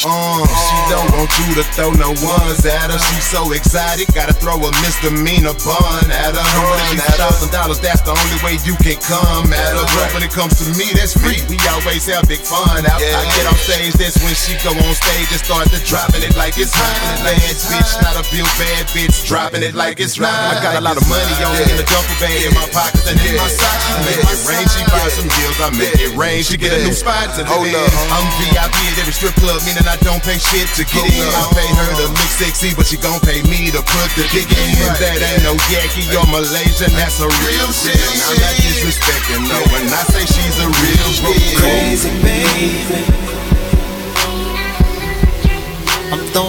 She don't want you to throw no ones at her. She so exotic, gotta throw a misdemeanor bun at her. $1,000, that's the only way you can come at her. But when it comes to me, that's free. We always have big fun. I get on stage, that's when she go on stage and start to dropping it like it's hot. Bad bitch, not a real bad bitch, dropping it like it's right. I got a lot of money on me in the duffel bag in my pockets and in my sock. She make it rain, she buy some heels, I make it rain. She get a new spot to live in. I'm VIP at every strip club, meaning I don't pay shit to get in. I pay her to look sexy, but she gon' pay me to put the dick in. That ain't no Yankee or Malaysian, that's a real shit. I'm not disrespecting no when I say she's a real shit. Crazy baby, I'm throwing